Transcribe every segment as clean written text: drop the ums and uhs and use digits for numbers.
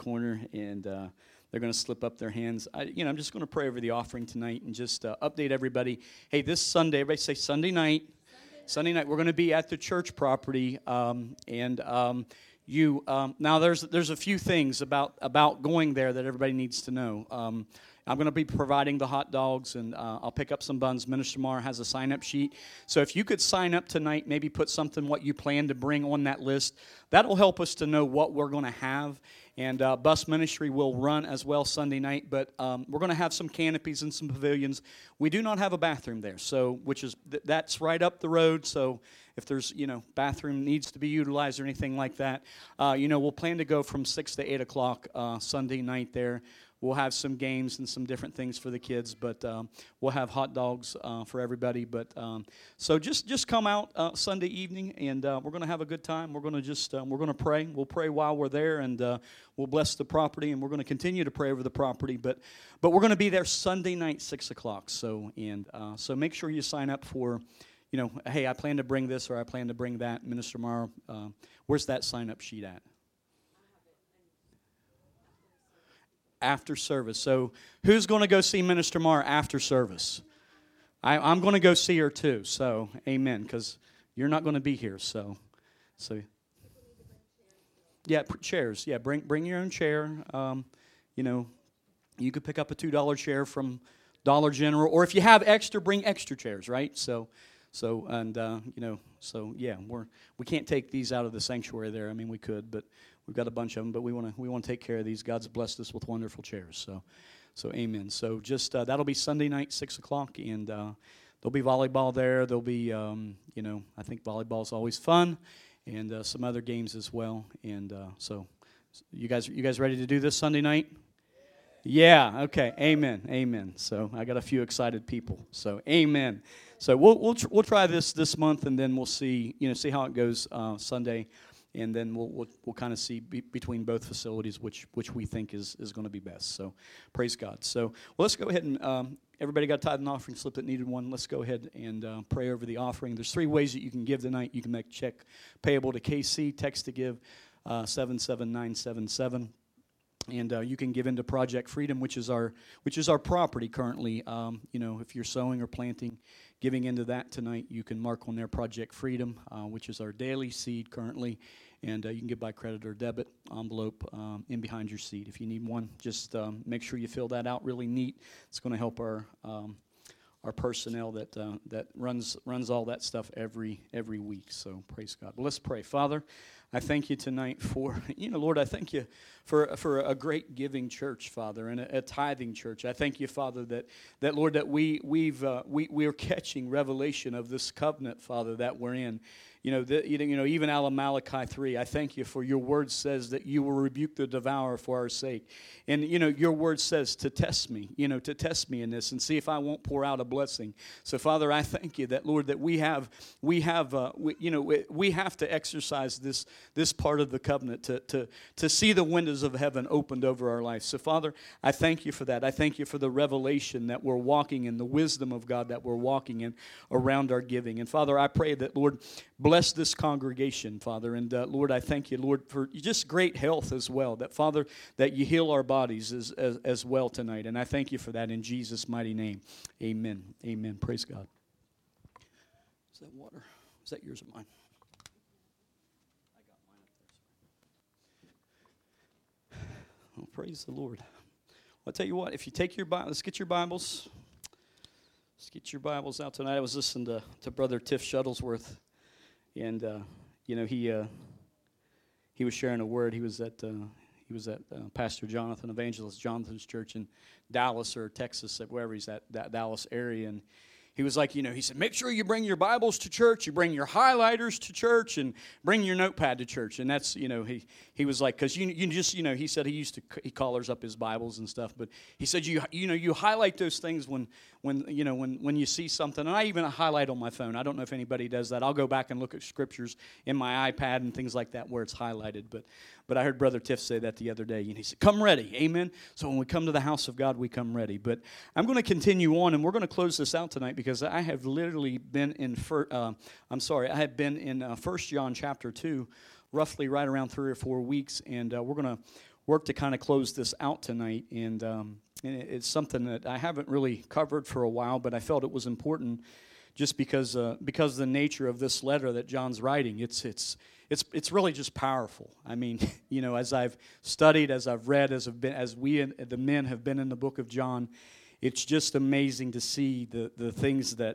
corner, and they're going to slip up their hands. I'm just going to pray over the offering tonight and just update everybody. Hey, this Sunday, everybody say Sunday night. Sunday night, we're going to be at the church property, now there's a few things about going there that everybody needs to know. I'm going to be providing the hot dogs, and I'll pick up some buns. Minister Marr has a sign-up sheet. So if you could sign up tonight, maybe put something, what you plan to bring on that list, that'll help us to know what we're going to have. And bus ministry will run as well Sunday night, but we're going to have some canopies and some pavilions. We do not have a bathroom there, so that's right up the road. So if there's bathroom needs to be utilized or anything like that, we'll plan to go from 6 to 8 o'clock Sunday night there. We'll have some games and some different things for the kids, but we'll have hot dogs for everybody. But so just come out Sunday evening, and we're going to have a good time. We're going to we're going to pray. We'll pray while we're there, and we'll bless the property, and we're going to continue to pray over the property. But we're going to be there Sunday night, 6 o'clock. So make sure you sign up for. Hey, I plan to bring this or I plan to bring that. Minister Marr, where's that sign-up sheet at? After service. So who's going to go see Minister Marr after service? I'm going to go see her too. So amen, because you're not going to be here. So yeah, chairs. Yeah, bring your own chair. You could pick up a $2 chair from Dollar General, or if you have extra, bring extra chairs. Right. So yeah, we can't take these out of the sanctuary there. I mean, we could, but we've got a bunch of them. But we want to take care of these. God's blessed us with wonderful chairs. So amen. So just that'll be Sunday night, 6 o'clock, and there'll be volleyball there. There'll be I think volleyball's always fun, and some other games as well. And so you guys ready to do this Sunday night? Yeah. Okay. Amen. So I got a few excited people. So amen. So we'll try this month, and then we'll see how it goes Sunday, and then we'll kind of see between both facilities which we think is going to be best. So praise God. So let's go ahead and everybody got a tithe and offering slip that needed one. Let's go ahead and pray over the offering. There's 3 ways that you can give tonight. You can make a check payable to KC, text to give 77977. And you can give into Project Freedom, which is our property currently. If you're sowing or planting, giving into that tonight, you can mark on there Project Freedom, which is our daily seed currently. And you can give by credit or debit envelope in behind your seat. If you need one, just make sure you fill that out really neat. It's going to help our personnel that runs all that stuff every week. So praise God. Well, let's pray. Father, I thank you tonight for, Lord, I thank you for a great giving church, Father, and a tithing church. I thank you, Father, that Lord, that we're catching revelation of this covenant, Father, that we're in. Even out of Malachi 3, I thank you for your word says that you will rebuke the devourer for our sake. And, your word says to test me in this and see if I won't pour out a blessing. So, Father, I thank you that, Lord, that we have to exercise this part of the covenant to see the windows of heaven opened over our life. So, Father, I thank you for that. I thank you for the revelation that we're walking in, the wisdom of God that we're walking in around our giving. And, Father, I pray that, Lord, bless this congregation, Father. And, Lord, I thank you, Lord, for just great health as well. That, Father, that you heal our bodies as well tonight. And I thank you for that in Jesus' mighty name. Amen. Amen. Praise God. Is that water? Is that yours or mine? I got mine up there. Well, praise the Lord. Well, I'll tell you what, if you take your Bible, let's get your Bibles. Let's get your Bibles out tonight. I was listening to Brother Tiff Shuttlesworth. And he was sharing a word. He was at Pastor Jonathan, Evangelist Jonathan's church in Dallas or Texas, wherever he's at, that Dallas area. And he was like, he said, make sure you bring your Bibles to church, you bring your highlighters to church, and bring your notepad to church. And that's, he was like, because you just, he said he colors up his Bibles and stuff, but he said, you highlight those things when you see something. And I even highlight on my phone. I don't know if anybody does that. I'll go back and look at scriptures in my iPad and things like that where it's highlighted. But I heard Brother Tiff say that the other day, and he said, come ready, amen? So when we come to the house of God, we come ready. But I'm going to continue on, and we're going to close this out tonight because I have literally been in, I have been in 1 John chapter 2, roughly right around 3 or 4 weeks, and we're work to kind of close this out tonight, and it's something that I haven't really covered for a while, but I felt it was important just because of the nature of this letter that John's writing. It's really just powerful. I mean, as I've studied, as I've read, as we the men have been in the book of John, it's just amazing to see the things that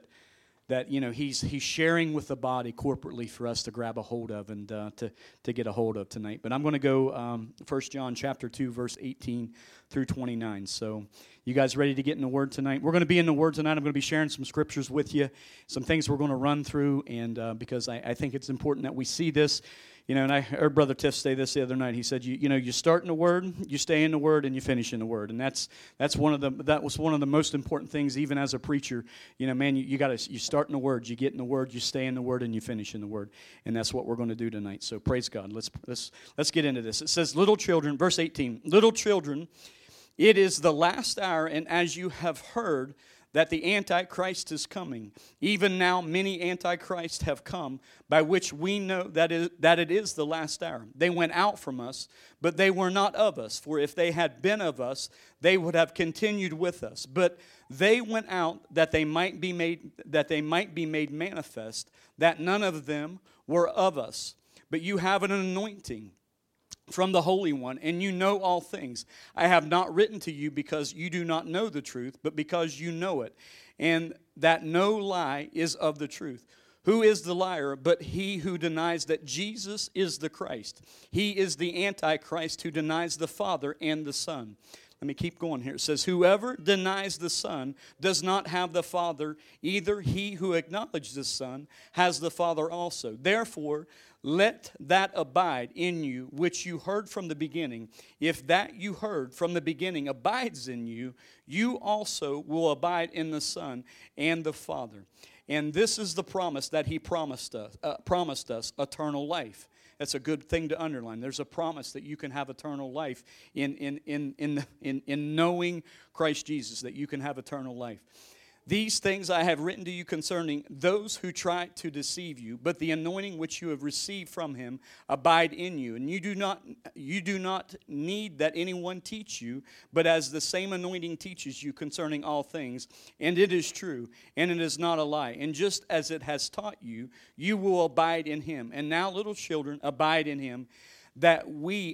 he's sharing with the body corporately for us to grab a hold of and to get a hold of tonight. But I'm going to go 1 John chapter 2, verse 18 through 29. So you guys ready to get in the Word tonight? We're going to be in the Word tonight. I'm going to be sharing some scriptures with you, some things we're going to run through, and because I think it's important that we see this. And I heard Brother Tiff say this the other night. He said, you start in the Word, you stay in the Word, and you finish in the Word, and that was one of the most important things, even as a preacher. Man, you start in the Word, you get in the Word, you stay in the Word, and you finish in the Word, and that's what we're going to do tonight. So praise God. Let's get into this. It says, little children, verse 18, little children, it is the last hour, and as you have heard that the Antichrist is coming. Even now many Antichrists have come, by which we know that it is the last hour. They went out from us, but they were not of us. For if they had been of us, they would have continued with us. But they went out that they might be made manifest, that none of them were of us. But you have an anointing from the Holy One, and you know all things. I have not written to you because you do not know the truth, but because you know it, and that no lie is of the truth. Who is the liar but he who denies that Jesus is the Christ? He is the Antichrist who denies the Father and the Son. Let me keep going here. It says, whoever denies the Son does not have the Father. Either he who acknowledges the Son has the Father also. Therefore, let that abide in you which you heard from the beginning. If that you heard from the beginning abides in you, you also will abide in the Son and the Father. And this is the promise that he promised us, eternal life. That's a good thing to underline. There's a promise that you can have eternal life in knowing Christ Jesus, that you can have eternal life. These things I have written to you concerning those who try to deceive you, but the anointing which you have received from him abide in you. And you do not need that anyone teach you, but as the same anointing teaches you concerning all things, and it is true, and it is not a lie. And just as it has taught you, you will abide in him. And now, little children, abide in him, that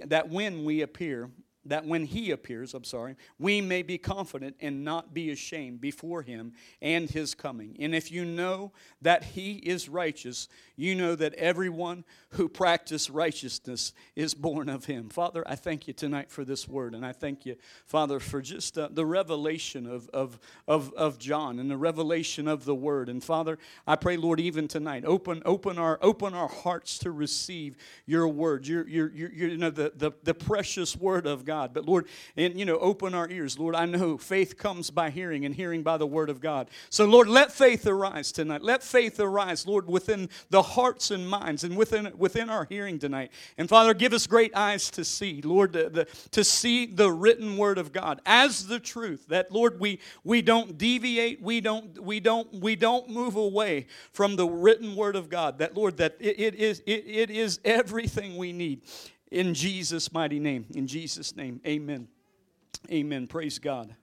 when he appears, we may be confident and not be ashamed before him and his coming. And if you know that he is righteous, you know that everyone who practices righteousness is born of him. Father, I thank you tonight for this word, and I thank you, Father, for just the revelation of John and the revelation of the word. And Father, I pray, Lord, even tonight, open our hearts to receive your word, the precious word of God. But Lord, and open our ears. Lord, I know faith comes by hearing, and hearing by the word of God. So Lord, let faith arise tonight. Let faith arise, Lord, within the hearts and minds and within our hearing tonight. And Father, give us great eyes to see, Lord, to see the written word of God as the truth. That Lord, we don't deviate, we don't move away from the written word of God. That Lord, that it is everything we need. In Jesus' mighty name. In Jesus' name. Amen. Amen. Praise God.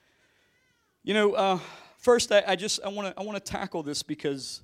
First I want to tackle this because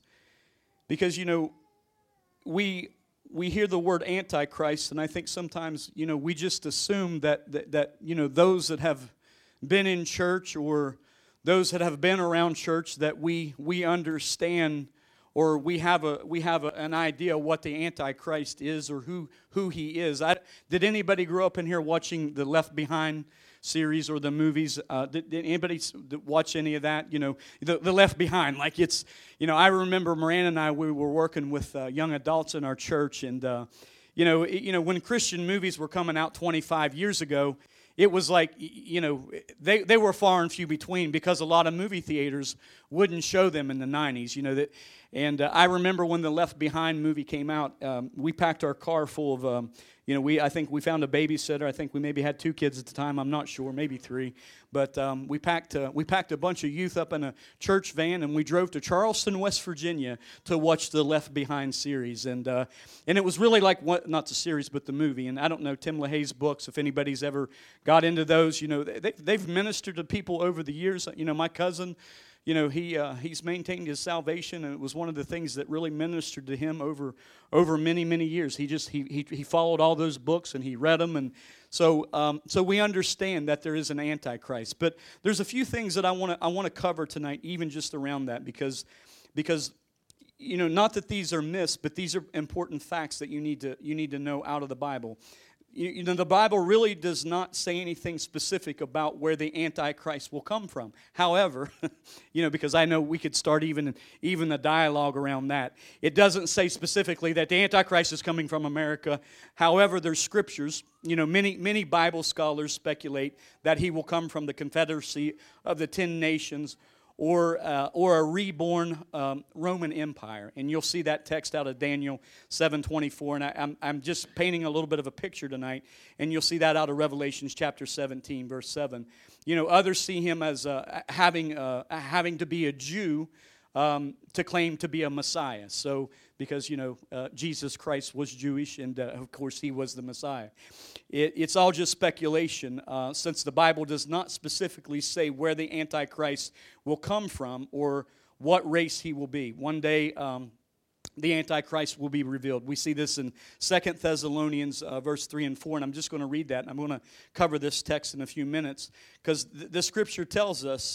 we hear the word Antichrist, and I think sometimes we just assume that those that have been in church or those that have been around church, that we understand, or we have an idea what the Antichrist is or who he is. Did anybody grow up in here watching the Left Behind series or the movies? Did anybody watch any of that? The Left Behind. Like it's, I remember Miranda and I, we were working with young adults in our church, and when Christian movies were coming out 25 years ago, it was like, they were far and few between because a lot of movie theaters wouldn't show them in the 90s, And I remember when the Left Behind movie came out, we packed our car full of, I think we found a babysitter. I think we maybe had 2 kids at the time. I'm not sure, maybe 3. But we packed a bunch of youth up in a church van, and we drove to Charleston, West Virginia, to watch the Left Behind series. And it was really like not the series, but the movie. And I don't know Tim LaHaye's books, if anybody's ever got into those. They've ministered to people over the years. My cousin. He's maintained his salvation, and it was one of the things that really ministered to him over many, many years. He followed all those books, and he read them, and so we understand that there is an Antichrist. But there's a few things that I want to cover tonight, even just around that, because not that these are myths, but these are important facts that you need to know out of the Bible. The Bible really does not say anything specific about where the Antichrist will come from. However, because I know we could start even a dialogue around that. It doesn't say specifically that the Antichrist is coming from America. However, there's scriptures. Many Bible scholars speculate that he will come from the Confederacy of the 10 Nations, or a reborn Roman Empire. And you'll see that text out of Daniel 7:24. And I'm just painting a little bit of a picture tonight. And you'll see that out of Revelations chapter 17, verse 7. Others see him as having to be a Jew to claim to be a Messiah. So, because, Jesus Christ was Jewish, and of course he was the Messiah. It's all just speculation, since the Bible does not specifically say where the Antichrist will come from or what race he will be. One day, the Antichrist will be revealed. We see this in 2 Thessalonians verse 3 and 4, and I'm just going to read that. And I'm going to cover this text in a few minutes, because the scripture tells us,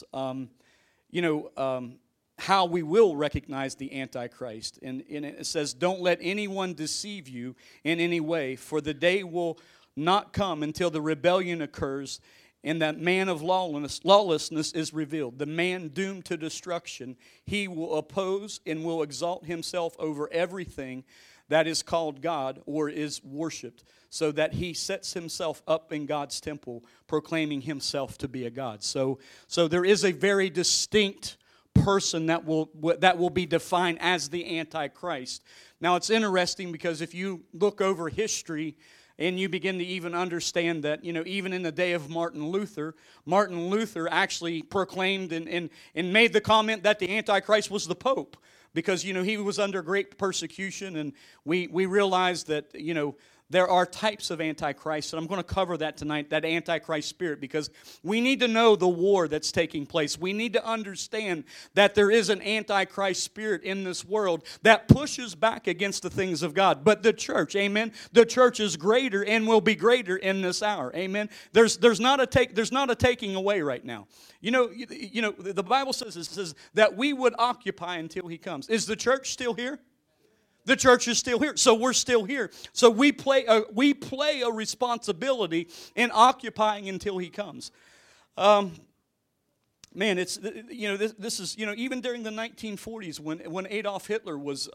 how we will recognize the Antichrist. And it says, "Don't let anyone deceive you in any way, for the day will not come until the rebellion occurs and that man of lawlessness is revealed, the man doomed to destruction. He will oppose and will exalt himself over everything that is called God or is worshipped, so that he sets himself up in God's temple, proclaiming himself to be a god." So there is a very distinct person that will be defined as the Antichrist. Now, it's interesting, because if you look over history and you begin to even understand that, even in the day of Martin Luther actually proclaimed and made the comment that the Antichrist was the Pope, because, he was under great persecution, and we realize that, there are types of Antichrist, and I'm going to cover that tonight, that Antichrist spirit, because we need to know the war that's taking place. We need to understand that there is an Antichrist spirit in this world that pushes back against the things of God. But the church, amen, the church is greater and will be greater in this hour, amen. There's not a taking away right now. The Bible says that we would occupy until he comes. Is the church still here? The church is still here, so we're still here. So we play a responsibility in occupying until he comes. Man, it's this is even during the 1940s when Adolf Hitler was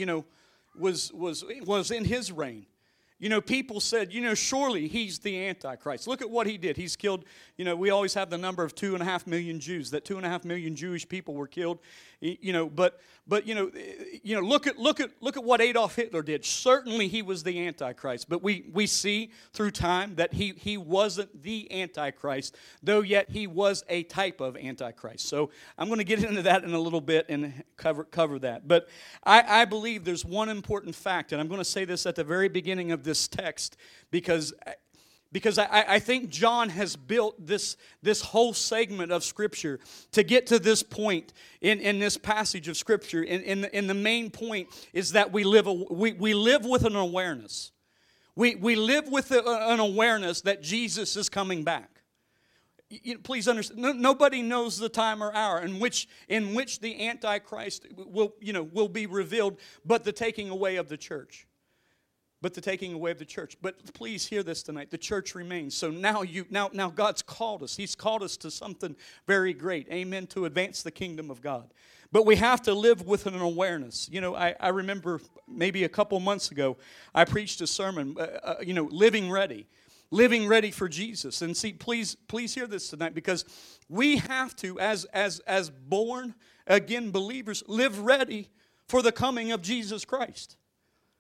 in his reign. People said, surely he's the Antichrist. Look at what he did. He's killed, we always have the number of 2.5 million Jews, that 2.5 million Jewish people were killed. But look at what Adolf Hitler did. Certainly he was the Antichrist, but we see through time that he wasn't the Antichrist, though yet he was a type of Antichrist. So I'm going to get into that in a little bit and cover that. But I believe there's one important fact, and I'm going to say this at the very beginning of this text, because I think John has built this whole segment of Scripture to get to this point in this passage of Scripture. And the main point is that we live with an awareness. We live with an awareness that Jesus is coming back. Please understand, nobody knows the time or hour in which the Antichrist will be revealed, but the taking away of the church. But please hear this tonight. The church remains. So now God's called us. He's called us to something very great. Amen. To advance the kingdom of God. But we have to live with an awareness. I remember maybe a couple months ago, I preached a sermon, living ready for Jesus. And see, please hear this tonight, because we have to, as born again believers, live ready for the coming of Jesus Christ.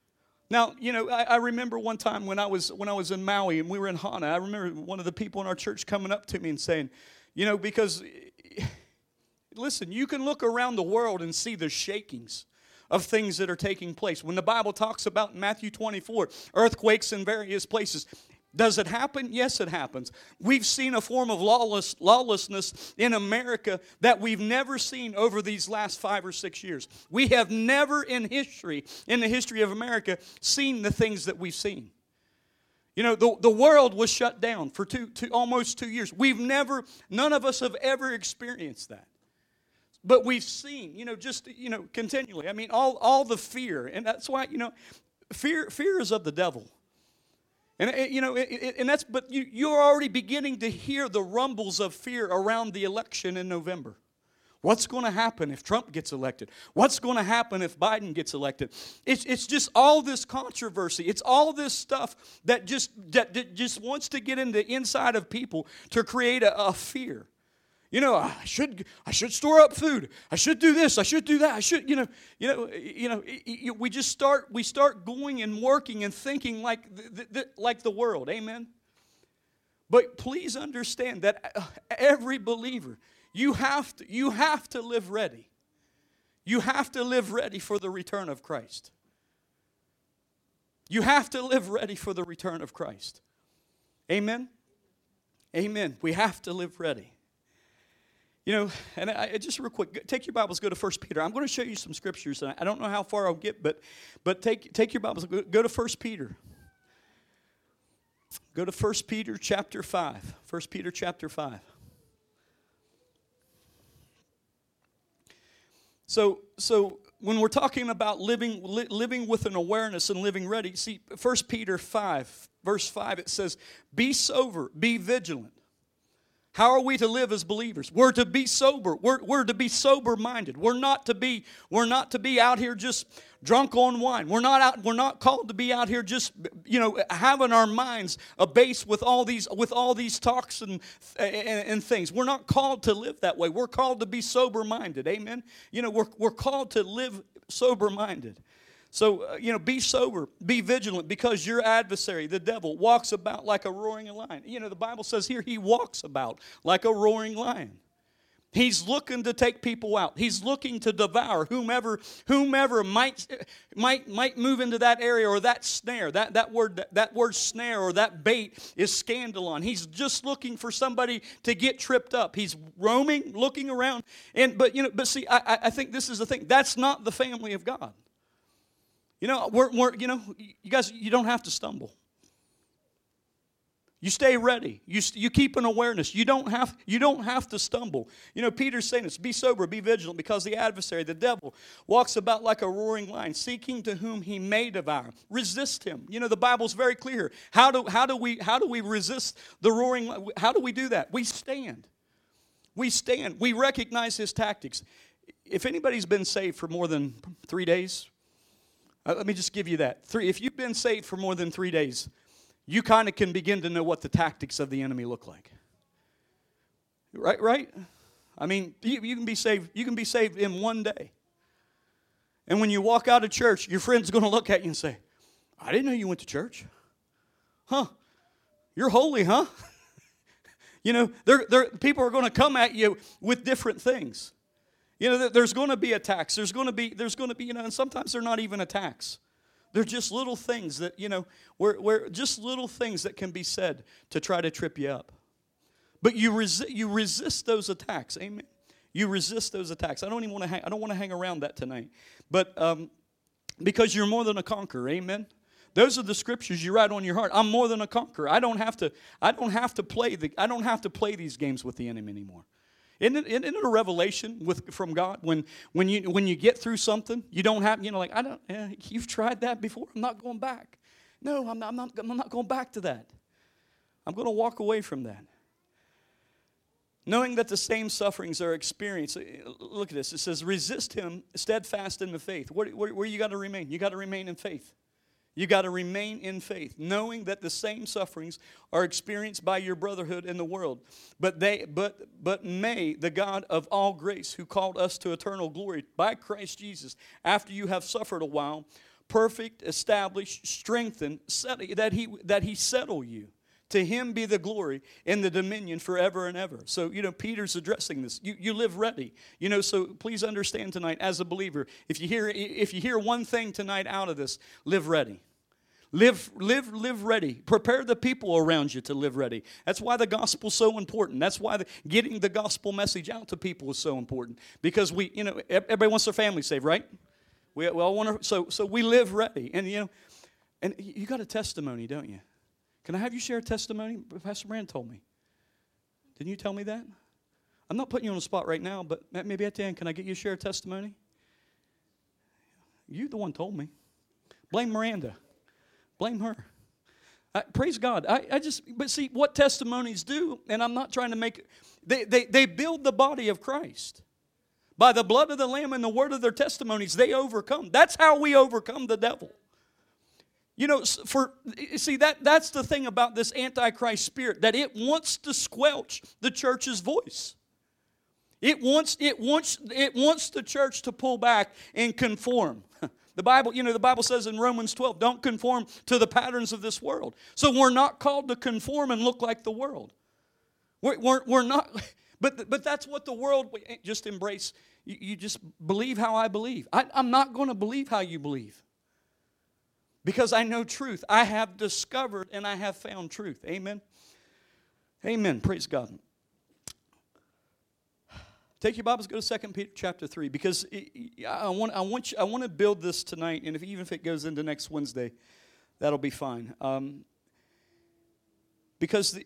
Now, I remember one time when I was in Maui and we were in Hana, I remember one of the people in our church coming up to me and saying, because, listen, you can look around the world and see the shakings of things that are taking place. When the Bible talks about in Matthew 24, earthquakes in various places, does it happen? Yes, it happens. We've seen a form of lawlessness in America that we've never seen over these last 5 or 6 years. We have never in the history of America, seen the things that we've seen. The world was shut down for almost 2 years. None of us have ever experienced that. But we've seen, continually. I mean, all the fear. And that's why, fear is of the devil. And but you're already beginning to hear the rumbles of fear around the election in November. What's going to happen if Trump gets elected? What's going to happen if Biden gets elected? It's just all this controversy. It's all this stuff that just wants to get in the inside of people to create a fear. I should store up food. I should do this. I should do that. I should, we start going and working and thinking like the world. Amen. But please understand that every believer, you have to live ready. You have to live ready for the return of Christ. You have to live ready for the return of Christ. Amen. Amen. We have to live ready. And I just real quick, take your Bibles, go to 1 Peter. I'm going to show you some scriptures. And I don't know how far I'll get, but take your Bibles, go to 1 Peter. Go to 1 Peter chapter 5. 1 Peter chapter 5. So when we're talking about living with an awareness and living ready, see, 1 Peter 5, verse 5, it says, be sober, be vigilant. How are we to live as believers? We're to be sober. We're to be sober-minded. We're not to be out here just drunk on wine. We're not called to be out here just having our minds abased with all these talks and things. We're not called to live that way. We're called to be sober-minded. Amen. We're called to live sober-minded. So, be sober, be vigilant, because your adversary, the devil, walks about like a roaring lion. The Bible says here he walks about like a roaring lion. He's looking to take people out. He's looking to devour whomever might move into that area or that snare. That word snare or that bait is scandalon. He's just looking for somebody to get tripped up. He's roaming, looking around. But see, I think this is the thing. That's not the family of God. You guys, you don't have to stumble. You stay ready. You keep an awareness. You don't have to stumble. Peter's saying this, be sober, be vigilant, because the adversary, the devil, walks about like a roaring lion, seeking to whom he may devour. Resist him. The Bible's very clear. How do we resist the roaring lion? How do we do that? We stand. We stand. We recognize his tactics. If anybody's been saved for more than 3 days, let me just give you that. If you've been saved for more than 3 days, you kind of can begin to know what the tactics of the enemy look like. Right? I mean, you can be saved. You can be saved in 1 day. And when you walk out of church, your friend's going to look at you and say, I didn't know you went to church. Huh? You're holy, huh? People are going to come at you with different things. There's going to be attacks. There's going to be, and sometimes they're not even attacks. They're just little things that, where just little things that can be said to try to trip you up. But you resist those attacks. Amen. You resist those attacks. I don't want to hang around that tonight. But because you're more than a conqueror. Amen. Those are the scriptures you write on your heart. I'm more than a conqueror. I don't have to play these games with the enemy anymore. Isn't it a revelation from God when you get through something, you don't have, you've tried that before, I'm not going back. No, I'm not going back to that. I'm going to walk away from that. Knowing that the same sufferings are experienced. Look at this. It says, resist him steadfast in the faith. Where you got to remain? You got to remain in faith. You got to remain in faith, knowing that the same sufferings are experienced by your brotherhood in the world. But may the God of all grace, who called us to eternal glory by Christ Jesus, after you have suffered a while, perfect, establish, strengthen, that he settle you. To him be the glory and the dominion forever and ever. So, Peter's addressing this. You live ready. So please understand tonight, as a believer, if you hear one thing tonight out of this, live ready. Live ready. Prepare the people around you to live ready. That's why the gospel's so important. That's why getting the gospel message out to people is so important. Because everybody wants their family saved, right? We all want to. So we live ready, and you got a testimony, don't you? Can I have you share a testimony? Pastor Brand told me. Didn't you tell me that? I'm not putting you on the spot right now, but maybe at the end, can I get you to share a testimony? You the one told me. Blame Miranda. Blame her. Praise God. But see, what testimonies do, and I'm not trying to make it, they build the body of Christ. By the blood of the Lamb and the word of their testimonies, they overcome. That's how we overcome the devil. That's the thing about this Antichrist spirit, that it wants to squelch the church's voice. It wants the church to pull back and conform. The Bible says in Romans 12, don't conform to the patterns of this world. So we're not called to conform and look like the world. We're not, but that's what the world just embrace. You just believe how I believe. I'm not going to believe how you believe. Because I know truth. I have discovered and I have found truth. Amen. Amen. Praise God. Take your Bibles, go to 2 Peter chapter 3, because I want to build this tonight, and even if it goes into next Wednesday, that'll be fine. Because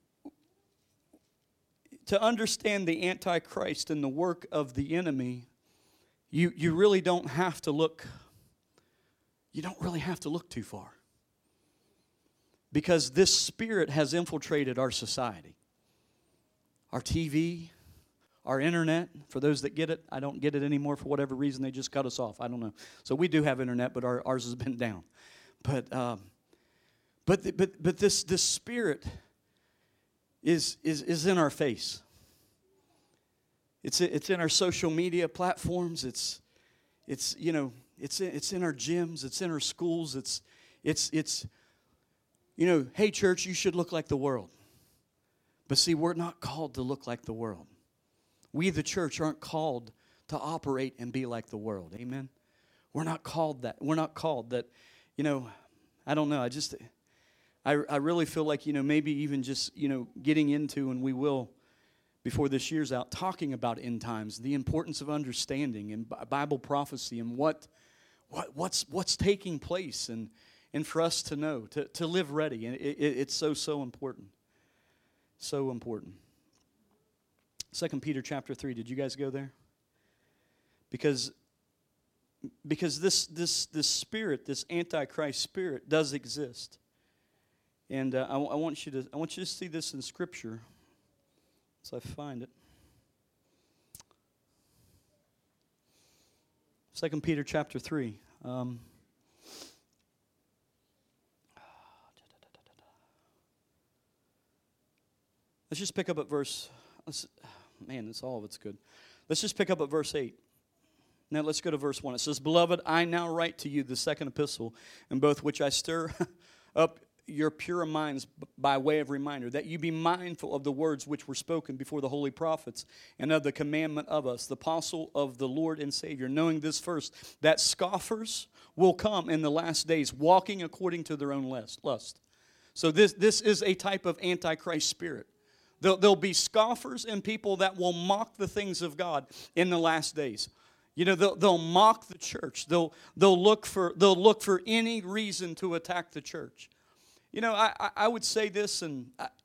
to understand the Antichrist and the work of the enemy, you really don't have to look. You don't really have to look too far, because this spirit has infiltrated our society, our TV. Our internet, for those that get it, I don't get it anymore for whatever reason. They just cut us off. I don't know. So we do have internet, but ours has been down. But this spirit is in our face. It's in our social media platforms. It's in our gyms. It's in our schools. It's hey church, you should look like the world. But see, we're not called to look like the world. We, the church, aren't called to operate and be like the world. Amen? We're not called that. We're not called that, I don't know. I really feel like, maybe even just, getting into, and we will, before this year's out, talking about end times, the importance of understanding and Bible prophecy and what's taking place, and for us to know, to live ready. And it's so important. So important. 2 Peter chapter 3, did you guys go there? Because this spirit, this Antichrist spirit, does exist, and I want you to see this in Scripture, as I find it. 2 Peter chapter 3. Let's just pick up at verse. All of it's good. Let's just pick up at verse 8. Now let's go to verse 1. It says, Beloved, I now write to you the second epistle, in both which I stir up your pure minds by way of reminder, that you be mindful of the words which were spoken before the holy prophets, and of the commandment of us, the apostle of the Lord and Savior, knowing this first, that scoffers will come in the last days, walking according to their own lust. So this is a type of Antichrist spirit. There'll be scoffers and people that will mock the things of God in the last days. They'll mock the church. They'll look for any reason to attack the church. I would say this, and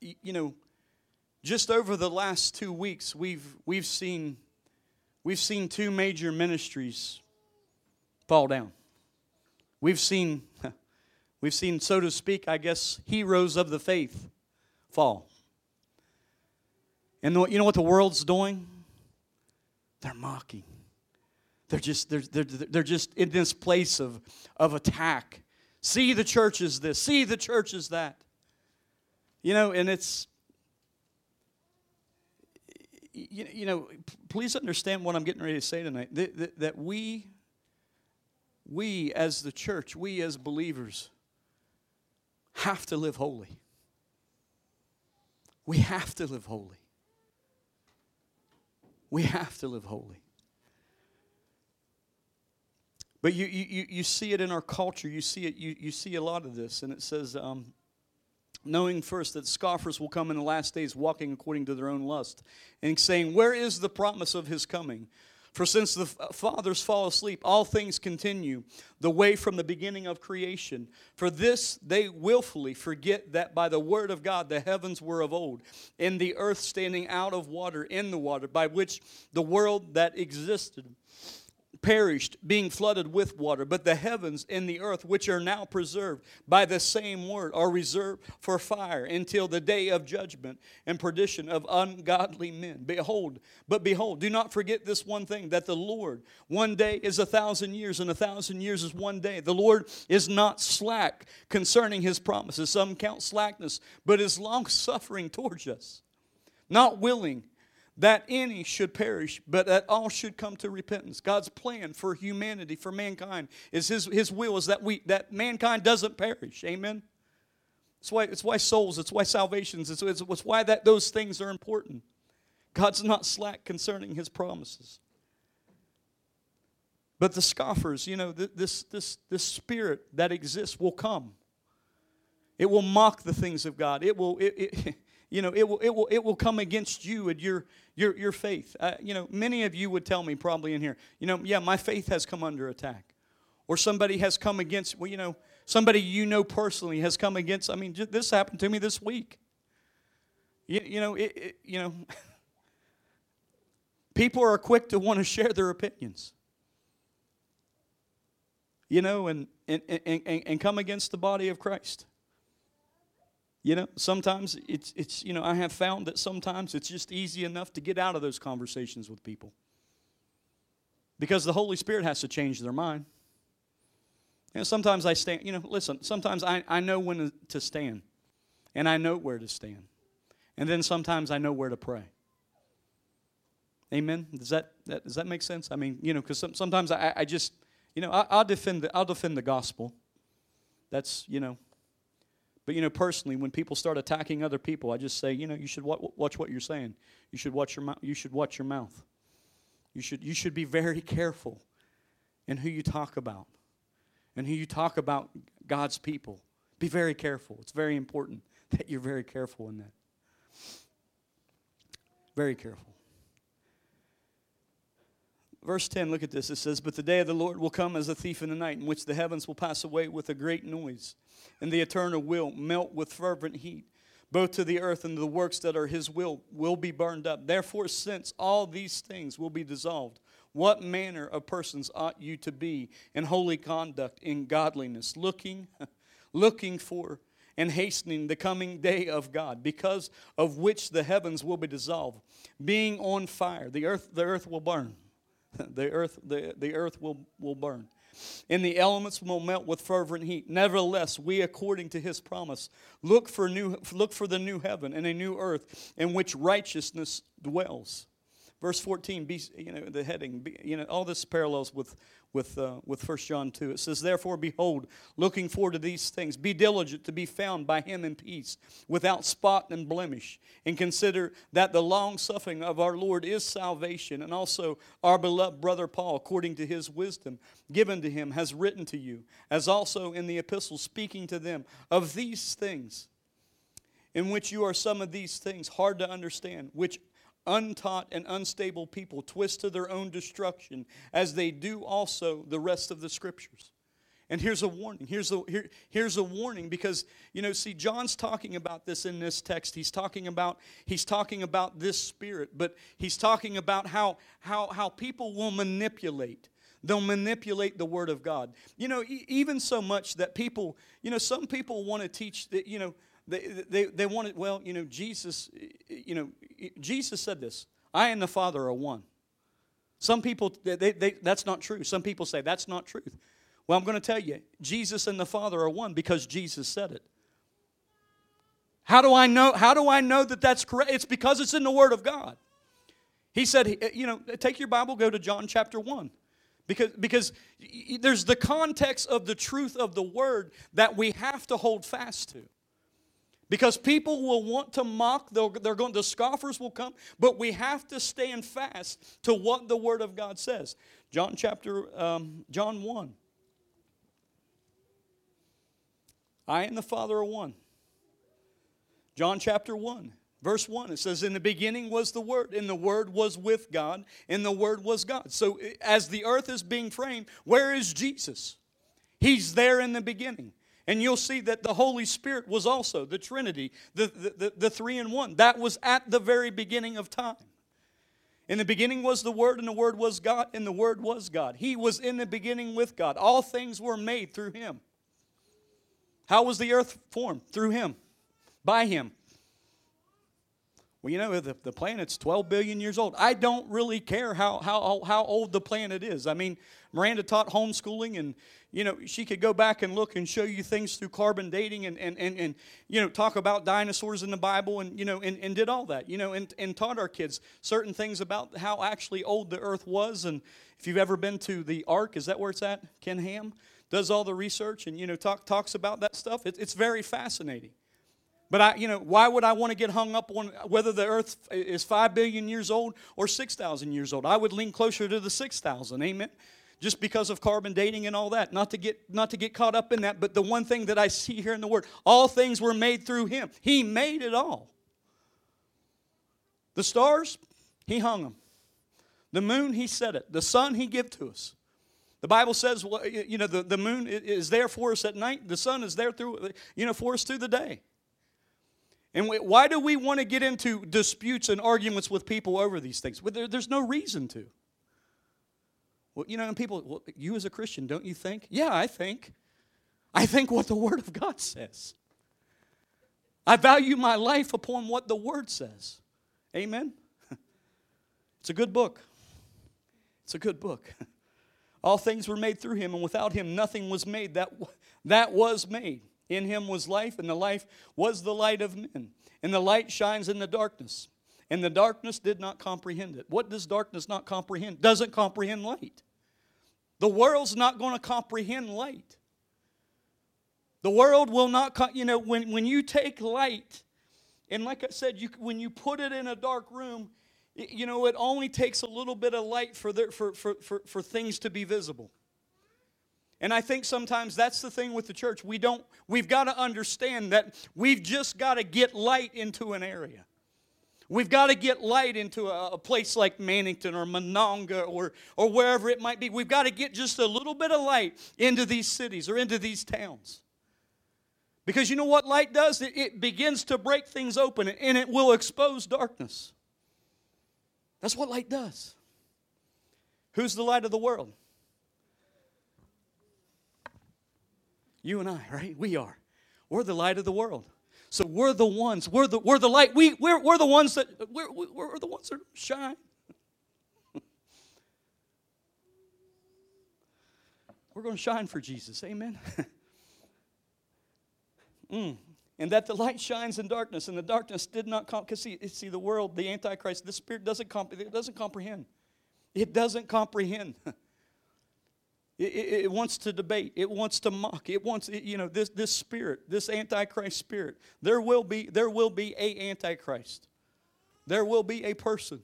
just over the last 2 weeks, we've seen two major ministries fall down. We've seen, so to speak, I guess, heroes of the faith fall. And you know what the world's doing? They're mocking. They're just in this place of attack. See, the church is this. See, the church is that. And it's, please understand what I'm getting ready to say tonight. That we we as the church, we as believers, have to live holy. We have to live holy. We have to live holy. But you see it in our culture. You see it. You see a lot of this, and it says, knowing first that scoffers will come in the last days, walking according to their own lust, and saying, "Where is the promise of his coming? For since the fathers fall asleep, all things continue the way from the beginning of creation. For this they willfully forget that by the word of God the heavens were of old, and the earth standing out of water in the water, by which the world that existed perished, being flooded with water. But the heavens and the earth, which are now preserved by the same word, are reserved for fire until the day of judgment and perdition of ungodly men. Behold, do not forget this one thing, that the Lord, one day is 1,000 years, and 1,000 years is one day. The Lord is not slack concerning his promises. Some count slackness, but is long-suffering towards us, not willing that any should perish, but that all should come to repentance. God's plan for humanity, for mankind, is His will is that mankind doesn't perish. Amen. It's why souls. It's why salvations. It's why those things are important. God's not slack concerning His promises. But the scoffers, this spirit that exists will come. It will mock the things of God. It will come against you and your faith. Many of you would tell me probably in here, my faith has come under attack. Or somebody has come against, somebody personally has come against. This happened to me this week. People are quick to want to share their opinions. And come against the body of Christ. Sometimes it's I have found that sometimes it's just easy enough to get out of those conversations with people. Because the Holy Spirit has to change their mind. Sometimes I stand, listen, sometimes I know when to stand. And I know where to stand. And then sometimes I know where to pray. Amen? Does that make sense? Because sometimes I just, I'll defend the gospel. That's, But, personally, when people start attacking other people, I just say, you should watch what you're saying. You should watch your mouth. You should watch your mouth. You should be very careful in who you talk about. And who you talk about God's people. Be very careful. It's very important that you're very careful in that. Very careful. Verse 10, look at this. It says, "But the day of the Lord will come as a thief in the night, in which the heavens will pass away with a great noise, and the eternal will melt with fervent heat. Both to the earth and to the works that are His will be burned up. Therefore, since all these things will be dissolved, what manner of persons ought you to be in holy conduct, in godliness, looking for and hastening the coming day of God, because of which the heavens will be dissolved, being on fire." The earth will burn. The earth will burn. "And the elements will melt with fervent heat. Nevertheless, we, according to His promise, look for the new heaven and a new earth in which righteousness dwells." Verse 14, the heading, all this parallels with 1 John 2. It says, "Therefore, behold, looking forward to these things, be diligent to be found by Him in peace, without spot and blemish, and consider that the long suffering of our Lord is salvation, and also our beloved brother Paul, according to his wisdom given to him, has written to you, as also in the epistle, speaking to them of these things, in which you are some of these things hard to understand, which untaught and unstable people twist to their own destruction, as they do also the rest of the Scriptures." And here's a warning. Here's a warning because, John's talking about this in this text. He's talking about this spirit, but he's talking about how people will manipulate. They'll manipulate the Word of God. Even so much that people, some people want to teach that, They want it. Jesus. Jesus said this: "I and the Father are one." Some people, that's not true. Some people say that's not truth. Well, I'm going to tell you, Jesus and the Father are one because Jesus said it. How do I know that that's correct? It's because it's in the Word of God. He said, take your Bible, go to John chapter 1. Because there's the context of the truth of the word that we have to hold fast to. Because people will want to mock, the scoffers will come, but we have to stand fast to what the Word of God says. John 1. I and the Father are one. John chapter 1, verse 1, it says, in the beginning was the Word, and the Word was with God, and the Word was God. So as the earth is being framed, where is Jesus? He's there in the beginning. And you'll see that the Holy Spirit was also, the Trinity, the three in one. That was at the very beginning of time. In the beginning was the Word, and the Word was God, and the Word was God. He was in the beginning with God. All things were made through Him. How was the earth formed? Through Him. By Him. Well, you know, the planet's 12 billion years old. I don't really care how old the planet is. I mean, Miranda taught homeschooling, and, you know, she could go back and look and show you things through carbon dating and you know, talk about dinosaurs in the Bible and, you know, and did all that, you know, and taught our kids certain things about how actually old the earth was. And if you've ever been to the Ark, is that where it's at? Ken Ham does all the research and, you know, talks about that stuff. It's very fascinating. But you know, why would I want to get hung up on whether the earth is 5 billion years old or 6,000 years old? I would lean closer to the 6,000, amen? Just because of carbon dating and all that. Not to get caught up in that, but the one thing that I see here in the Word, all things were made through Him. He made it all. The stars, He hung them. The moon, He set it. The sun, He gave to us. The Bible says, well, you know, the moon is there for us at night. The sun is there through, you know, for us through the day. And why do we want to get into disputes and arguments with people over these things? Well, there's no reason to. Well, you know, and people, well, you as a Christian, don't you think? Yeah, I think. I think what the Word of God says. I value my life upon what the Word says. Amen? It's a good book. It's a good book. All things were made through Him, and without Him nothing was made that was made. In Him was life, and the life was the light of men. And the light shines in the darkness, and the darkness did not comprehend it. What does darkness not comprehend? Doesn't comprehend light. The world's not going to comprehend light. The world will not, you know, when you take light, and like I said, when you put it in a dark room, you know, it only takes a little bit of light for things to be visible. And I think sometimes that's the thing with the church. We've got to understand that we've just got to get light into an area. We've got to get light into a place like Mannington or Monongah or wherever it might be. We've got to get just a little bit of light into these cities or into these towns. Because you know what light does? It begins to break things open, and it will expose darkness. That's what light does. Who's the light of the world? You and I, right? We are. We're the light of the world. So we're the ones. We're the light. We're the ones that we're the ones that shine. We're going to shine for Jesus. Amen. And that the light shines in darkness, and the darkness did not comprehend. Because see, the world, the Antichrist, the spirit doesn't comprehend. It doesn't comprehend. It wants to debate. It wants to mock. It wants, you know, this spirit, this Antichrist spirit. There will be a Antichrist. There will be a person.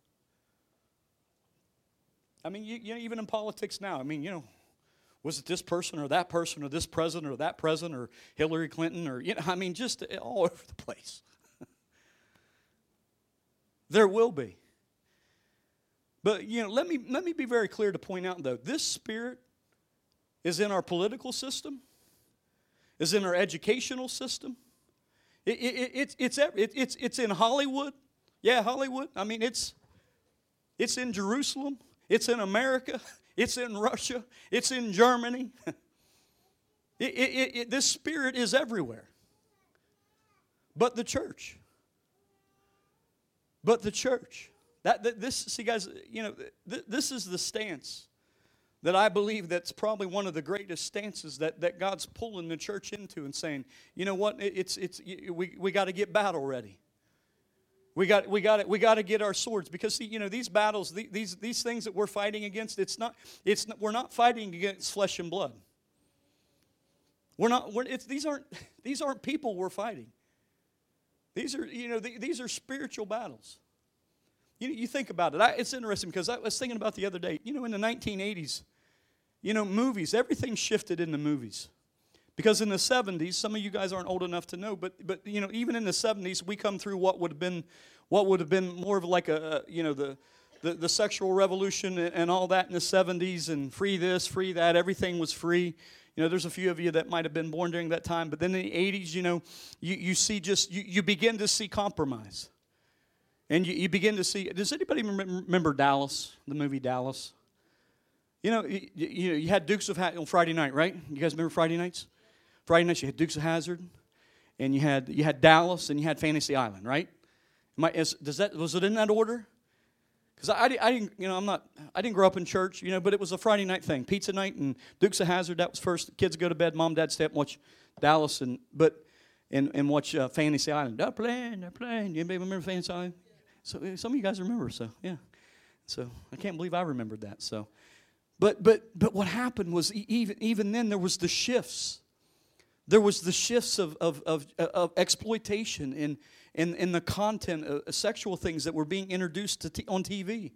I mean, you know, even in politics now. I mean, you know, was it this person or that person or this president or that president or Hillary Clinton or, you know, I mean, just all over the place. There will be. But, you know, let me be very clear to point out, though, this spirit is in our political system, is in our educational system. It's in Hollywood. Yeah, Hollywood. I mean, it's in Jerusalem. It's in America. It's in Russia. It's in Germany. This spirit is everywhere. But the church. See, guys, you know, this is the stance that I believe that's probably one of the greatest stances that God's pulling the church into and saying, you know what, we got to get battle ready. We got to get our swords, because see, these battles, these things that we're fighting against, we're not fighting against flesh and blood. These aren't people we're fighting. These are spiritual battles. You think about it. It's interesting, because I was thinking about the other day. In the 1980s, movies, everything shifted in the movies. Because in the 70s, some of you guys aren't old enough to know, but even in the 70s, we come through what would have been more of like the sexual revolution and all that in the 70s, and free this, free that, everything was free. There's a few of you that might have been born during that time, but then in the 80s, you begin to see compromise. And you begin to see, does anybody remember Dallas, the movie Dallas? You had Dukes of Hazzard on Friday night, right? You guys remember Friday nights? Friday nights you had Dukes of Hazzard, and you had Dallas, and you had Fantasy Island, right? Was it in that order? Because I didn't grow up in church, but it was a Friday night thing. Pizza night and Dukes of Hazzard, that was first. The kids go to bed, mom, dad stay up and watch Dallas and watch Fantasy Island. They're playing. Anybody remember Fantasy Island? So some of you guys remember, so yeah. So I can't believe I remembered that. So, but what happened was even then there was the shifts. There was the shifts of exploitation in the content of sexual things that were being introduced on TV.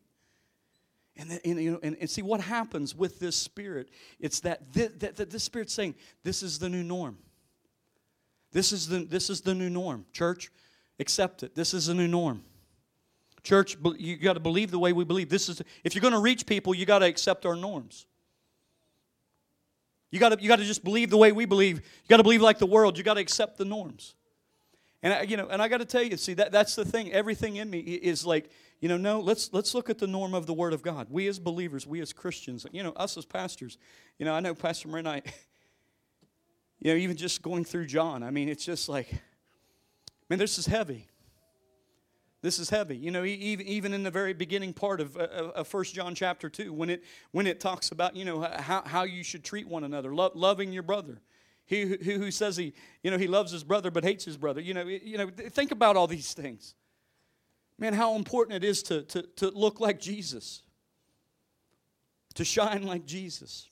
And see what happens with this spirit. It's that this spirit's saying, this is the new norm. This is the new norm. Church, accept it. This is the new norm. Church, you got to believe the way we believe. If you're going to reach people, you got to accept our norms. You got to just believe the way we believe. You got to believe like the world. You got to accept the norms. And I got to tell you, see that's the thing. Everything in me is like, no. Let's look at the norm of the Word of God. We as believers, we as Christians, us as pastors. I know Pastor Marie and I. Even just going through John. I mean, it's just like, man, this is heavy. This is heavy. Even in the very beginning part of 1 John chapter 2, when it talks about, how you should treat one another, loving your brother. He who says he loves his brother but hates his brother. Think about all these things. Man, how important it is to look like Jesus. To shine like Jesus.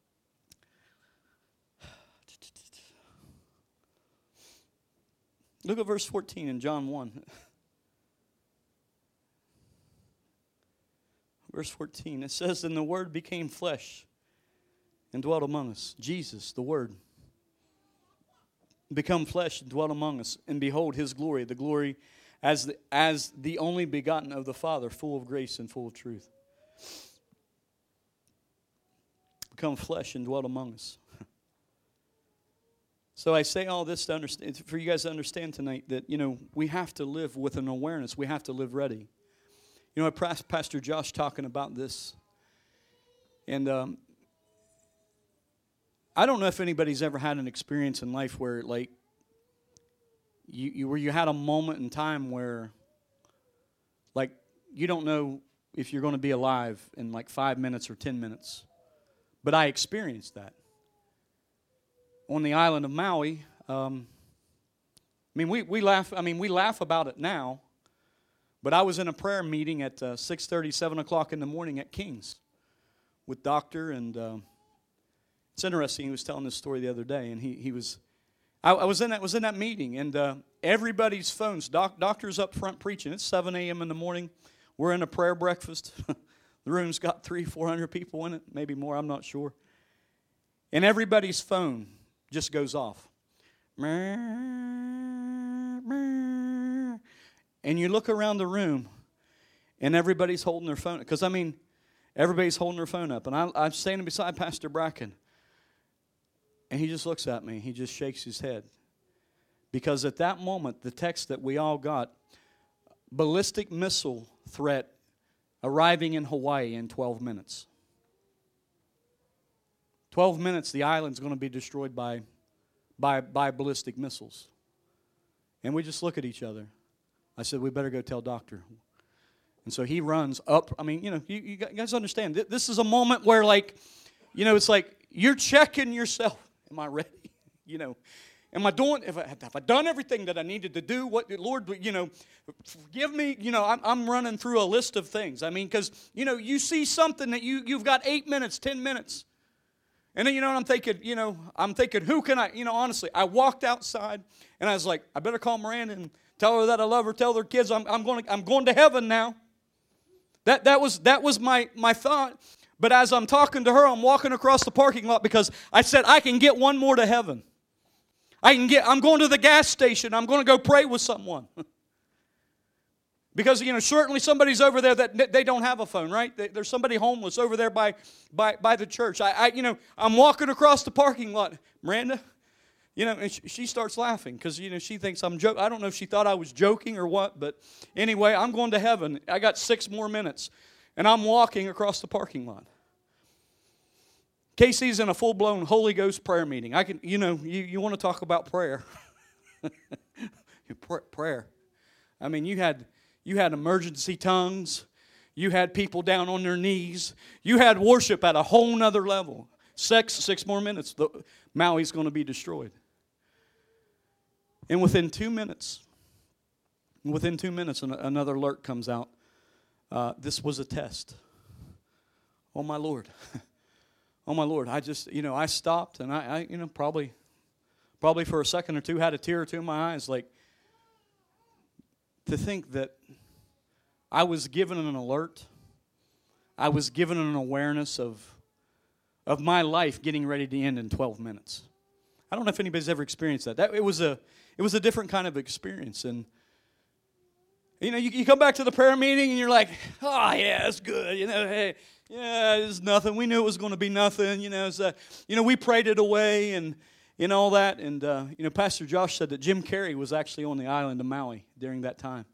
Look at verse 14 in John 1. Verse 14, it says, and the Word became flesh and dwelt among us. Jesus, the Word, become flesh and dwelt among us. And behold, His glory, the glory as the only begotten of the Father, full of grace and full of truth. Become flesh and dwelt among us. So I say all this to understand, for you guys to understand tonight that, we have to live with an awareness. We have to live ready. I pressed Pastor Josh talking about this. And I don't know if anybody's ever had an experience in life where, like, you had a moment in time where, like, you don't know if you're going to be alive in, like, 5 minutes or 10 minutes. But I experienced that. On the island of Maui, we laugh about it now. But I was in a prayer meeting at 6:30, 7 o'clock in the morning at King's with Doctor, and it's interesting. He was telling this story the other day, and I was in that meeting, and everybody's phones. Doctor's up front preaching. It's 7 a.m. in the morning. We're in a prayer breakfast. The room's got 300-400 people in it, maybe more. I'm not sure. And everybody's phone just goes off. And you look around the room, and everybody's holding their phone. Because, everybody's holding their phone up. And I'm standing beside Pastor Bracken. And he just looks at me. He just shakes his head. Because at that moment, the text that we all got, ballistic missile threat arriving in Hawaii in 12 minutes. 12 minutes, the island's going to be destroyed by ballistic missiles. And we just look at each other. I said, we better go tell Doctor. And so he runs up. You guys understand. This is a moment where, like, it's like you're checking yourself. Am I ready? Am I doing, have I done everything that I needed to do? What, Lord, forgive me. I'm running through a list of things. I mean, because, you see something that you've got 8 minutes, 10 minutes. And then, I'm thinking, who can I, honestly, I walked outside and I was like, I better call Miranda and tell her that I love her, tell their kids I'm going to heaven now. That was my thought. But as I'm talking to her, I'm walking across the parking lot because I said, I can get one more to heaven. I'm going to the gas station. I'm going to go pray with someone. Because, certainly somebody's over there that they don't have a phone, right? There's somebody homeless over there by the church. I'm walking across the parking lot. Miranda, and she starts laughing because, she thinks I'm joking. I don't know if she thought I was joking or what, but anyway, I'm going to heaven. I got 6 more minutes, and I'm walking across the parking lot. Casey's in a full-blown Holy Ghost prayer meeting. I can, you want to talk about prayer. Prayer. I mean, you had emergency tongues. You had people down on their knees. You had worship at a whole nother level. 6 more minutes, Maui's going to be destroyed. And within 2 minutes, another alert comes out. This was a test. Oh, my Lord. Oh, my Lord. I just, I stopped and I probably for a second or two had a tear or two in my eyes, like, to think that I was given an alert. I was given an awareness of my life getting ready to end in 12 minutes. I don't know if anybody's ever experienced that. It was a different kind of experience. And, you come back to the prayer meeting and you're like, oh, yeah, it's good. Hey, yeah, it's nothing. We knew it was going to be nothing. We prayed it away and all that. And, Pastor Josh said that Jim Carrey was actually on the island of Maui during that time.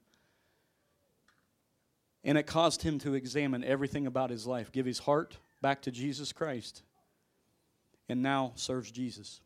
And it caused him to examine everything about his life, give his heart back to Jesus Christ, and now serves Jesus.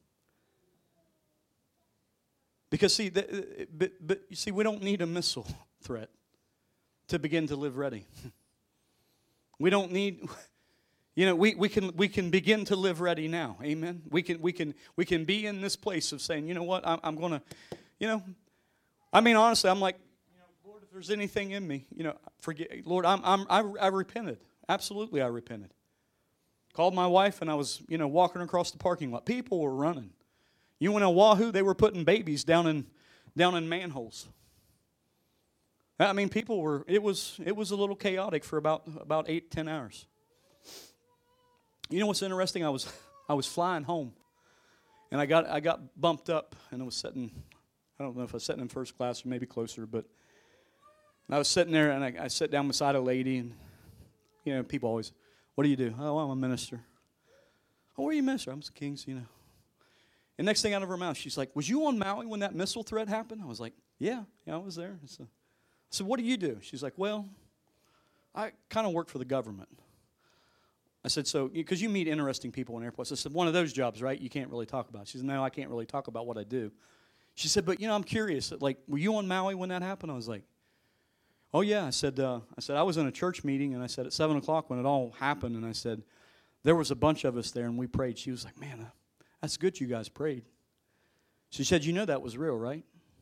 Because, see, we don't need a missile threat to begin to live ready. We don't need, we can begin to live ready now. Amen. We can be in this place of saying, you know what, I'm going to, honestly, I'm like, Lord, if there's anything in me, forget, Lord, I repented. Absolutely, I repented. Called my wife, and I was, walking across the parking lot. People were running. You went to Wahoo, they were putting babies down in manholes. I mean, people were. It was a little chaotic for about 8-10 hours. You know what's interesting? I was flying home, and I got bumped up, and I was sitting. I don't know if I was sitting in first class or maybe closer, but I was sitting there, and I sat down beside a lady, and people always, what do you do? Oh, I'm a minister. Oh, where are you minister? I'm the King's, And next thing out of her mouth, she's like, was you on Maui when that missile threat happened? I was like, yeah, I was there. I said, what do you do? She's like, well, I kind of work for the government. I said, so, because you meet interesting people in airports. I said, one of those jobs, right, you can't really talk about. She said, no, I can't really talk about what I do. She said, but, I'm curious. Like, were you on Maui when that happened? I was like, oh, yeah. I said, I was in a church meeting, and I said, at 7 o'clock when it all happened, and I said, there was a bunch of us there, and we prayed. She was like, man, that's good you guys prayed. She said, that was real, right?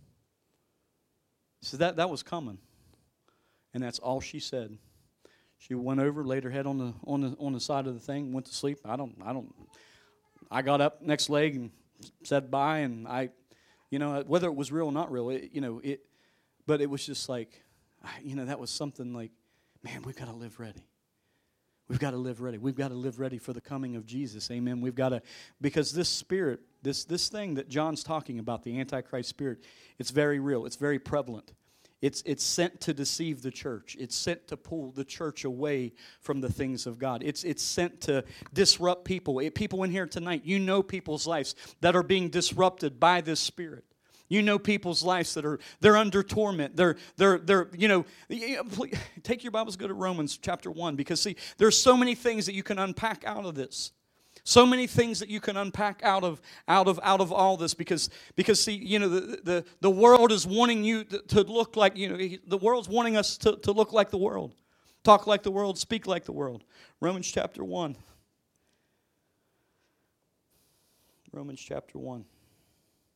She said, that was coming. And that's all she said. She went over, laid her head on the side of the thing, went to sleep. I got up next leg and said bye, and whether it was real or not real, but it was just like, that was something like, man, we've got to live ready. We've got to live ready. We've got to live ready for the coming of Jesus. Amen. We've got to, because this spirit, this thing that John's talking about, the Antichrist spirit, it's very real. It's very prevalent. It's sent to deceive the church. It's sent to pull the church away from the things of God. It's sent to disrupt people. People in here tonight, people's lives that are being disrupted by this spirit. People's lives that they're under torment. They're take your Bibles, go to Romans chapter 1, because see, there's so many things that you can unpack out of this. So many things that you can unpack out of all this, because see, the world is wanting you to look like, the world's wanting us to look like the world, talk like the world, speak like the world. Romans chapter 1. Romans chapter 1.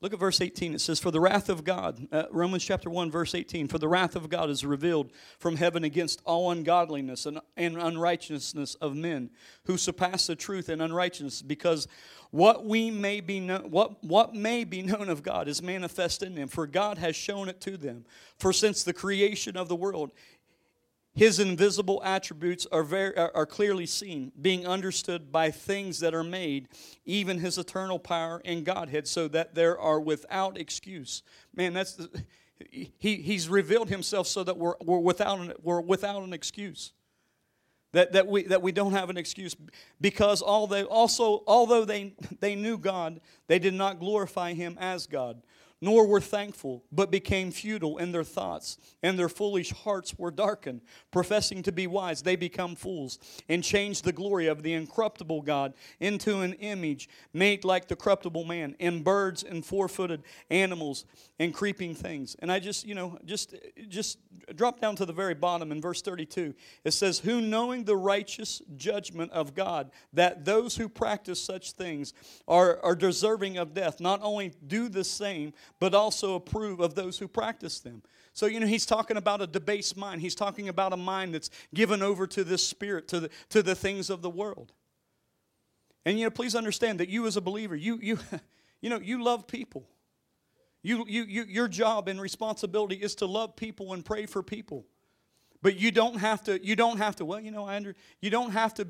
Look at verse 18. It says, for the wrath of God, Romans chapter 1, verse 18, for the wrath of God is revealed from heaven against all ungodliness and unrighteousness of men who surpass the truth in unrighteousness, because what may be known of God is manifest in them, for God has shown it to them. For since the creation of the world, His invisible attributes are clearly seen, being understood by things that are made, even His eternal power and Godhead, so that they are without excuse. Man, He's revealed Himself so that we're without an excuse. That we don't have an excuse, because although they knew God, they did not glorify Him as God, nor were thankful, but became futile in their thoughts, and their foolish hearts were darkened. Professing to be wise, they become fools, and changed the glory of the incorruptible God into an image made like the corruptible man, and birds and four-footed animals and creeping things. And I just drop down to the very bottom in verse 32. It says, who knowing the righteous judgment of God, that those who practice such things are deserving of death, not only do the same, but also approve of those who practice them. So, he's talking about a debased mind. He's talking about a mind that's given over to this spirit, to the things of the world. And, please understand that you as a believer, you love people. Your job and responsibility is to love people and pray for people. But you don't have to, you don't have to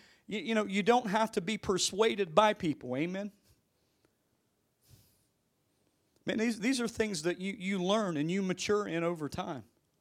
be persuaded by people. Amen. Man, these are things that you learn and you mature in over time.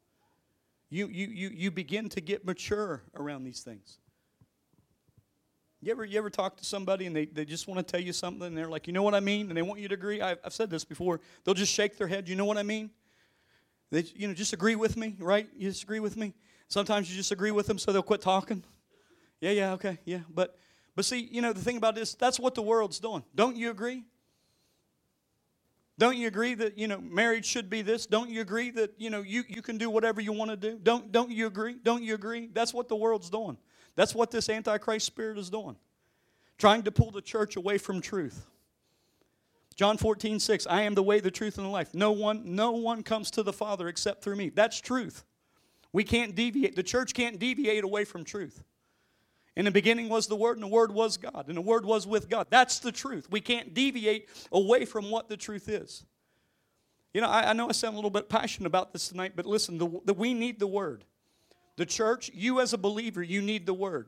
You begin to get mature around these things. You ever talk to somebody and they just want to tell you something and they're like, you know what I mean? And they want you to agree. I've said this before. They'll just shake their head. You know what I mean? They just agree with me, right? You just agree with me. Sometimes you just agree with them so they'll quit talking. Yeah, okay, yeah. But see, the thing about this, that's what the world's doing. Don't you agree? Don't you agree that, marriage should be this? Don't you agree that, you can do whatever you want to do? Don't you agree? Don't you agree? That's what the world's doing. That's what this Antichrist spirit is doing. Trying to pull the church away from truth. John 14:6, I am the way, the truth, and the life. No one comes to the Father except through me. That's truth. We can't deviate. The church can't deviate away from truth. In the beginning was the Word, and the Word was God, and the Word was with God. That's the truth. We can't deviate away from what the truth is. I know I sound a little bit passionate about this tonight, but listen, we need the Word. The church, you as a believer, you need the Word.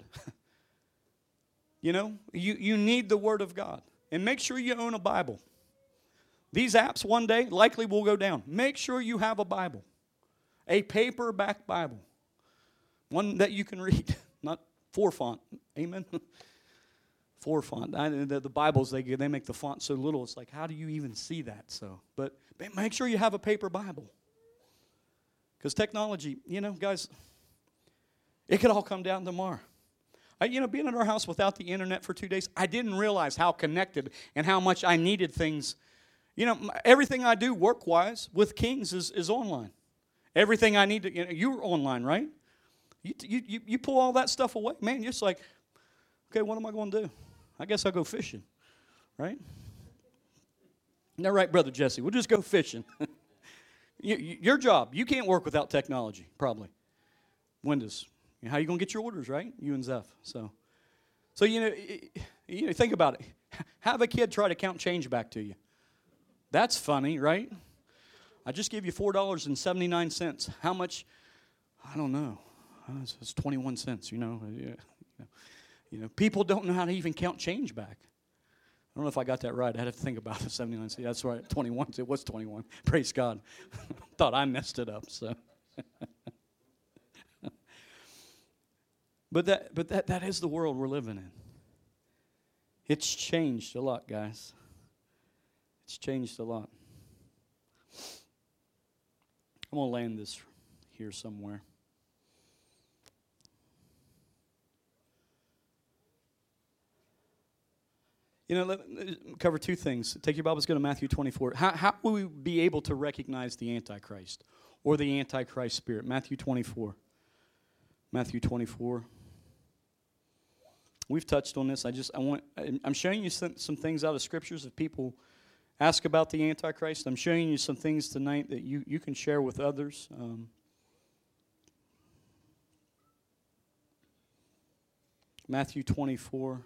You need the Word of God. And make sure you own a Bible. These apps one day likely will go down. Make sure you have a Bible. A paperback Bible. One that you can read, not 4-font. Amen? 4-font. The Bibles, they make the font so little, it's like, how do you even see that? But make sure you have a paper Bible. Because technology, guys, it could all come down tomorrow. Being in our house without the internet for 2 days, I didn't realize how connected and how much I needed things. Everything I do work-wise with Kings is online. Everything I need to, you're online, right? You pull all that stuff away, man, you're just like, okay, what am I going to do? I guess I'll go fishing, right? No, right, Brother Jesse, we'll just go fishing. Your job, you can't work without technology, probably. Windows. How are you going to get your orders, right? You and Zeph. So think about it. Have a kid try to count change back to you. That's funny, right? I just gave you $4.79. How much? I don't know. It's 21 cents, people don't know how to even count change back. I don't know if I got that right. I had to think about it. 79 cents. That's right. 21. It was 21. Praise God. Thought I messed it up, so. But that is the world we're living in. It's changed a lot, guys. It's changed a lot. I'm going to land this here somewhere. Let me cover two things. Take your Bibles, go to Matthew 24. How will we be able to recognize the Antichrist or the Antichrist spirit? Matthew 24. Matthew 24. We've touched on this. I'm showing you some things out of scriptures of people ask about the Antichrist. I'm showing you some things tonight that you can share with others. Matthew 24.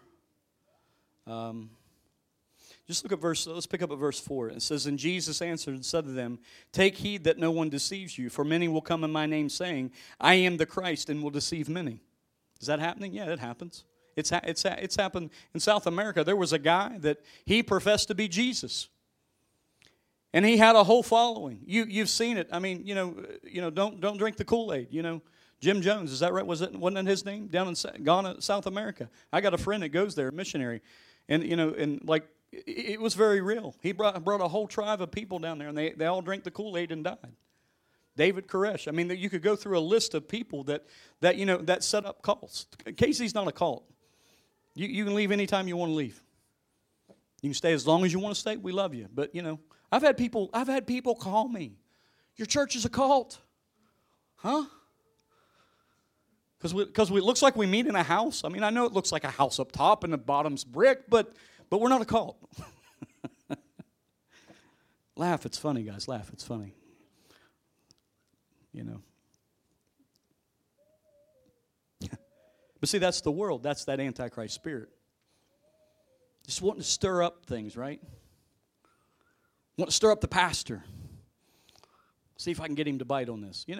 Just look at let's pick up at verse 4. It says, And Jesus answered and said to them, Take heed that no one deceives you, for many will come in my name, saying, I am the Christ, and will deceive many. Is that happening? Yeah, it happens. It's happened in South America. There was a guy that he professed to be Jesus. And he had a whole following. You've seen it. I mean, don't drink the Kool-Aid, Jim Jones, is that right? Wasn't that his name? Down in Ghana, South America. I got a friend that goes there, a missionary. And, it was very real. He brought a whole tribe of people down there, and they all drank the Kool-Aid and died. David Koresh. I mean, you could go through a list of people that set up cults. Casey's not a cult. You can leave anytime you want to leave. You can stay as long as you want to stay. We love you. But, I've had people call me. Your church is a cult. Huh? Because it looks like we meet in a house. I mean, I know it looks like a house up top and the bottom's brick, but we're not a cult. Laugh, it's funny, guys. Laugh, it's funny. But see, that's the world. That's that Antichrist spirit. Just wanting to stir up things, right? Want to stir up the pastor. See if I can get him to bite on this.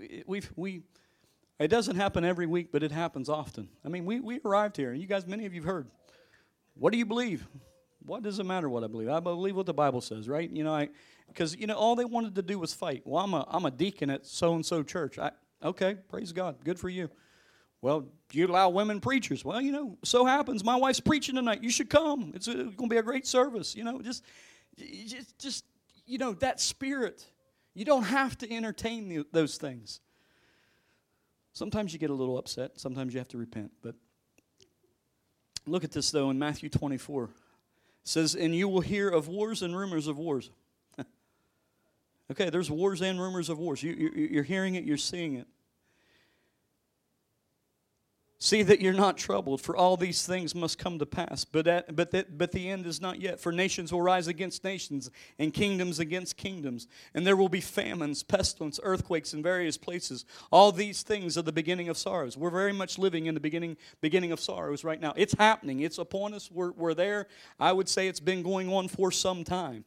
It doesn't happen every week, but it happens often. I mean, we arrived here. You guys, many of you have heard. What do you believe? What does it matter what I believe? I believe what the Bible says, right? Because all they wanted to do was fight. Well, I'm a deacon at so-and-so church. Okay, praise God. Good for you. Well, do you allow women preachers? Well, so happens. My wife's preaching tonight. You should come. It's going to be a great service. Just that spirit. You don't have to entertain those things. Sometimes you get a little upset. Sometimes you have to repent. But look at this, though, in Matthew 24. It says, And you will hear of wars and rumors of wars. Okay, there's wars and rumors of wars. You're hearing it. You're seeing it. See that you're not troubled, for all these things must come to pass. But the end is not yet. For nations will rise against nations, and kingdoms against kingdoms. And there will be famines, pestilence, earthquakes in various places. All these things are the beginning of sorrows. We're very much living in the beginning of sorrows right now. It's happening. It's upon us. We're there. I would say it's been going on for some time.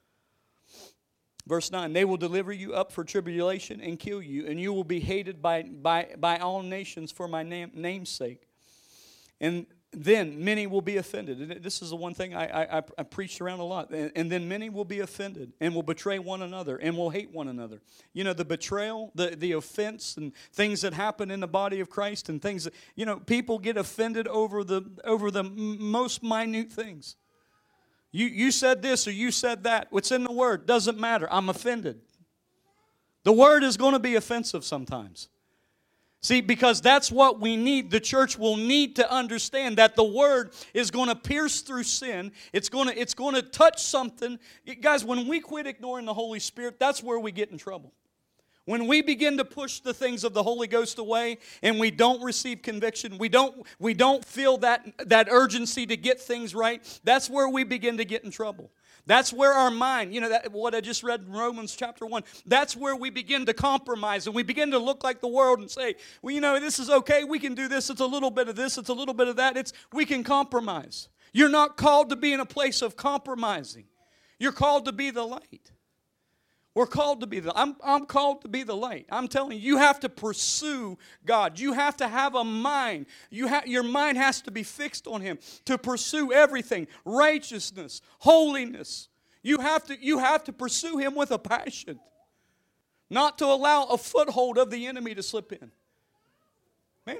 Verse 9, They will deliver you up for tribulation and kill you, and you will be hated by all nations for my name's sake. And then many will be offended. And this is the one thing I preached around a lot. And then many will be offended and will betray one another and will hate one another. The betrayal, the offense, and things that happen in the body of Christ, and things that, people get offended over the most minute things. You said this or you said that. What's in the Word doesn't matter. I'm offended. The Word is going to be offensive sometimes. See, because that's what we need. The church will need to understand that the Word is going to pierce through sin. It's going to touch something. Guys, when we quit ignoring the Holy Spirit, that's where we get in trouble. When we begin to push the things of the Holy Ghost away and we don't receive conviction, we don't feel that urgency to get things right, that's where we begin to get in trouble. That's where our mind, what I just read in Romans chapter 1, that's where we begin to compromise and we begin to look like the world and say, well, this is okay, we can do this, it's a little bit of this, it's a little bit of that, we can compromise. You're not called to be in a place of compromising. You're called to be the light. We're called to be I'm called to be the light. I'm telling you, you have to pursue God. You have to have a mind. Your mind has to be fixed on Him to pursue everything. Righteousness, holiness. You have to pursue Him with a passion. Not to allow a foothold of the enemy to slip in. Man,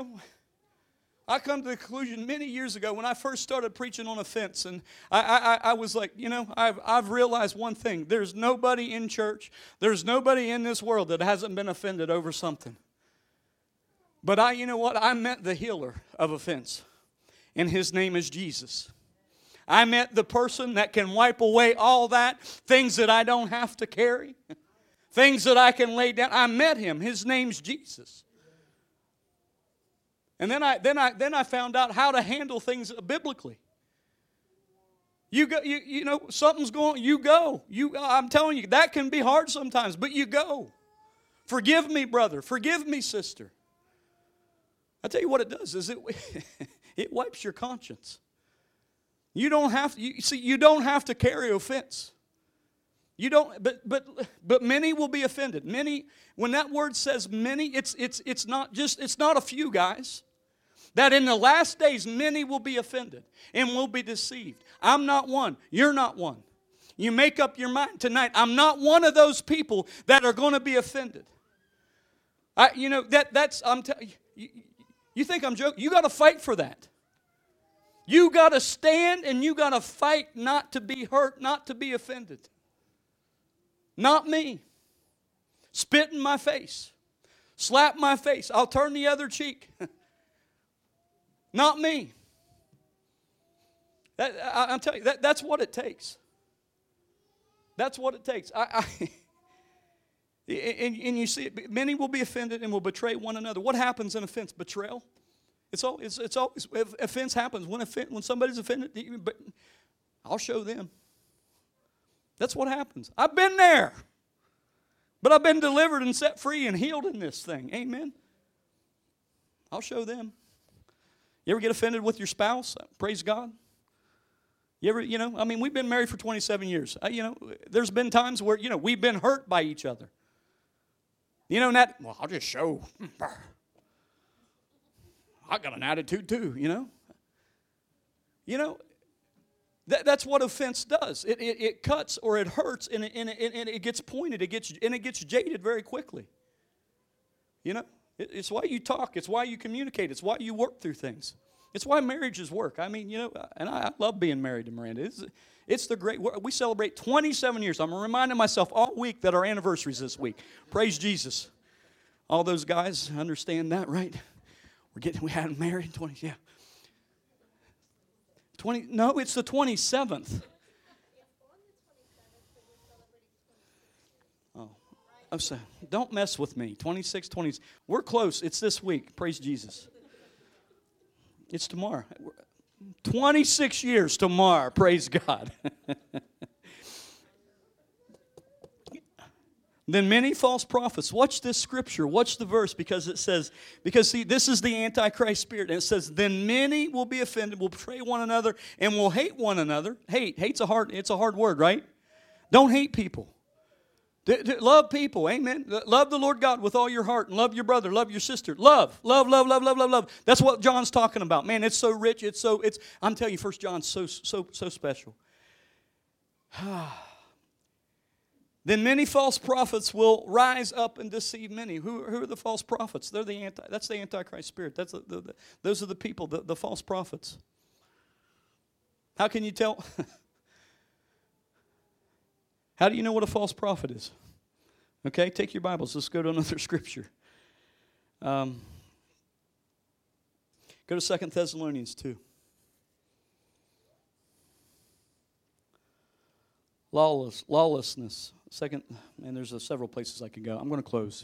I come to the conclusion many years ago when I first started preaching on offense, and I was like, I've realized one thing. There's nobody in church, there's nobody in this world that hasn't been offended over something. But I met the healer of offense, and His name is Jesus. I met the person that can wipe away all that, things that I don't have to carry, things that I can lay down. I met Him. His name's Jesus. And then I found out how to handle things biblically. You go, you know, something's going, you go. I'm telling you, that can be hard sometimes, but you go. Forgive me, brother. Forgive me, sister. I tell you what it does is it wipes your conscience. You don't have to, you don't have to carry offense. You don't, but many will be offended. Many, when that word says many, it's not a few guys. That in the last days many will be offended and will be deceived. I'm not one. You're not one. You make up your mind tonight. I'm not one of those people that are going to be offended. You think I'm joking? You got to fight for that. You got to stand and you got to fight not to be hurt, not to be offended. Not me. Spit in my face. Slap my face. I'll turn the other cheek. Not me. I'm telling you, that's what it takes. That's what it takes. And you see it, many will be offended and will betray one another. What happens in offense? Betrayal. It's always if offense happens when somebody's offended. I'll show them. That's what happens. I've been there, but I've been delivered and set free and healed in this thing. Amen. I'll show them. You ever get offended with your spouse? Praise God. You ever, we've been married for 27 years. There's been times where, we've been hurt by each other. I'll just show. I got an attitude too, That's what offense does. It cuts or it hurts and it gets pointed. It gets jaded very quickly. It's why you talk. It's why you communicate. It's why you work through things. It's why marriages work. And I love being married to Miranda. It's the great. We celebrate 27 years. I'm reminding myself all week that our anniversary is this week. Praise Jesus. All those guys understand that, right? We had them married 20. Yeah. 20. No, it's the 27th. I'm saying, don't mess with me. 26, 20. We're close. It's this week. Praise Jesus. It's tomorrow. 26 years tomorrow. Praise God. Then many false prophets. Watch this scripture. Watch the verse because it says, see, this is the Antichrist spirit. And it says, then many will be offended, will betray one another, and will hate one another. Hate's it's a hard word, right? Don't hate people. Love people, amen. Love the Lord God with all your heart, and love your brother, love your sister. Love. That's what John's talking about. Man, it's so rich. I'm telling you, 1 John's so special. Then many false prophets will rise up and deceive many. Who are the false prophets? That's the Antichrist spirit. Those are the people, the false prophets. How can you tell? How do you know what a false prophet is? Okay, take your Bibles. Let's go to another scripture. Go to 2 Thessalonians 2. Lawlessness. And there's several places I could go. I'm going to close.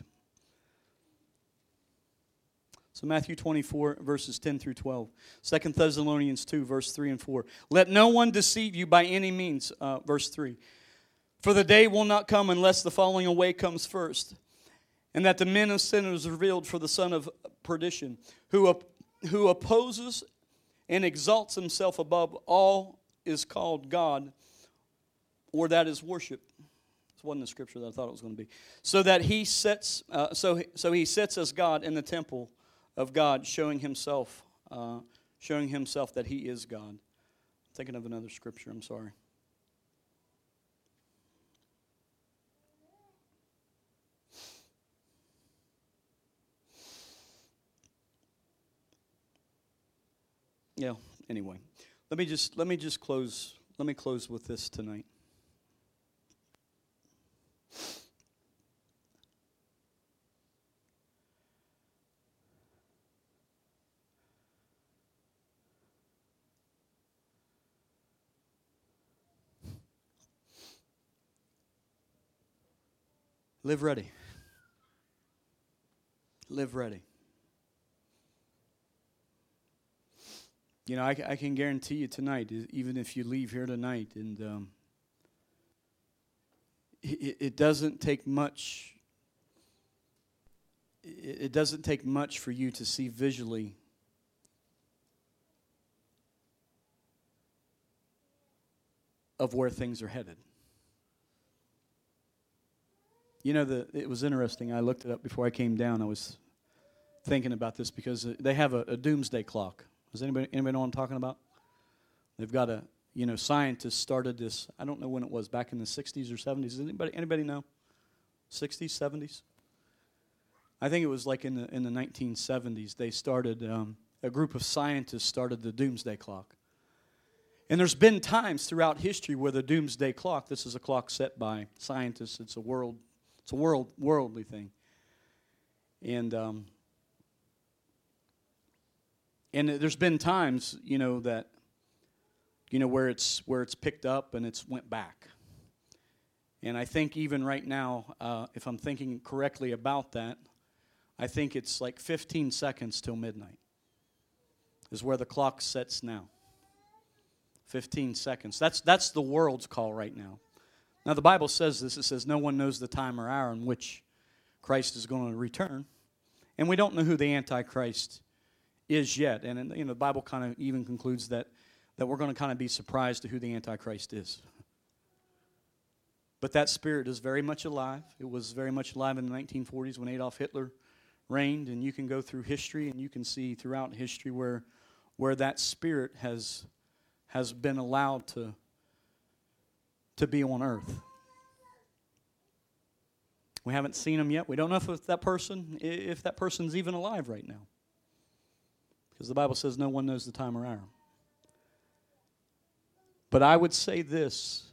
So Matthew 24, verses 10 through 12. 2 Thessalonians 2, verse 3 and 4. Let no one deceive you by any means, verse 3. For the day will not come unless the falling away comes first, and that the men of sin is revealed, for the son of perdition, who opposes and exalts himself above all is called God, or that is worship. This wasn't the scripture that I thought it was going to be. So that he sits, he sits as God in the temple of God, showing himself that he is God. I'm thinking of another scripture. I'm sorry. Yeah, anyway. Let me just close. Let me close with this tonight. Live ready. Live ready. You know, I can guarantee you tonight, even if you leave here tonight, and it doesn't take much. It doesn't take much for you to see visually of where things are headed. You know, it was interesting. I looked it up before I came down. I was thinking about this because they have a doomsday clock. Does anybody know what I'm talking about? They've got scientists started this. I don't know when it was, back in the 60s or 70s. Does anybody know? 60s, 70s? I think it was like in the 1970s. They started, a group of scientists started the doomsday clock. And there's been times throughout history where the doomsday clock, this is a clock set by scientists, it's a worldly thing. And there's been times, that where it's picked up and it's went back. And I think even right now, if I'm thinking correctly about that, I think it's like 15 seconds till midnight is where the clock sets now. 15 seconds. That's the world's call right now. Now the Bible says this. It says no one knows the time or hour in which Christ is going to return. And we don't know who the Antichrist is yet. And the Bible kind of even concludes that we're going to kind of be surprised to who the Antichrist is. But that spirit is very much alive. It was very much alive in the 1940s when Adolf Hitler reigned. And you can go through history and you can see throughout history where that spirit has been allowed to be on earth. We haven't seen him yet. We don't know if that person's even alive right now. Because the Bible says no one knows the time or hour. But I would say this.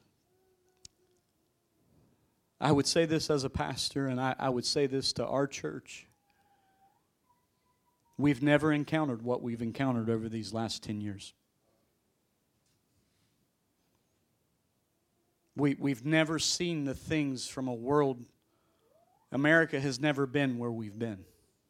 I would say this as a pastor, and I would say this to our church. We've never encountered what we've encountered over these last 10 years. We've never seen the things from a world. America has never been where we've been.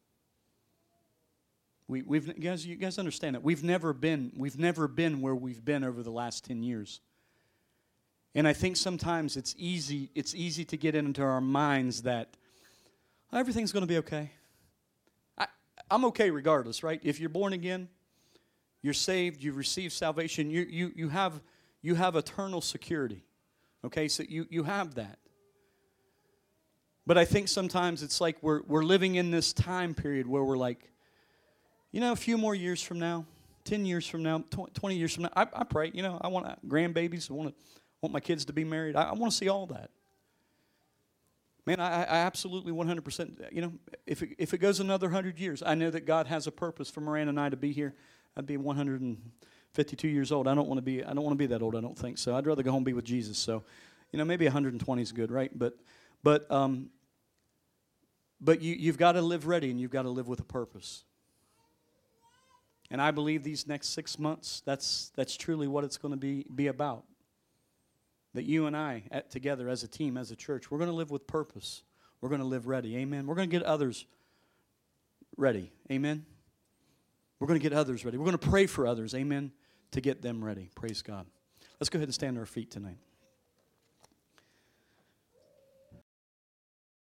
You guys understand that we've never been where we've been over the last 10 years. And I think sometimes it's easy to get into our minds that everything's going to be okay. I'm okay regardless, right? If you're born again, you're saved, you've received salvation, you have eternal security. Okay, so you have that. But I think sometimes it's like we're living in this time period where we're like, a few more years from now, 10 years from now, 20 years from now, I pray, I want grandbabies, I want my kids to be married. I want to see all that. Man, I absolutely 100%, if it goes another 100 years, I know that God has a purpose for Miranda and I to be here. I'd be 152 years old. I don't want to be that old, I don't think so. I'd rather go home and be with Jesus. So, maybe 120 is good, right? But you've got to live ready and you've got to live with a purpose. And I believe these next 6 months, that's truly what it's going to be about. That you and I, together as a team, as a church, we're going to live with purpose. We're going to live ready. Amen. We're going to get others ready. Amen. We're going to get others ready. We're going to pray for others. Amen. To get them ready. Praise God. Let's go ahead and stand on our feet tonight.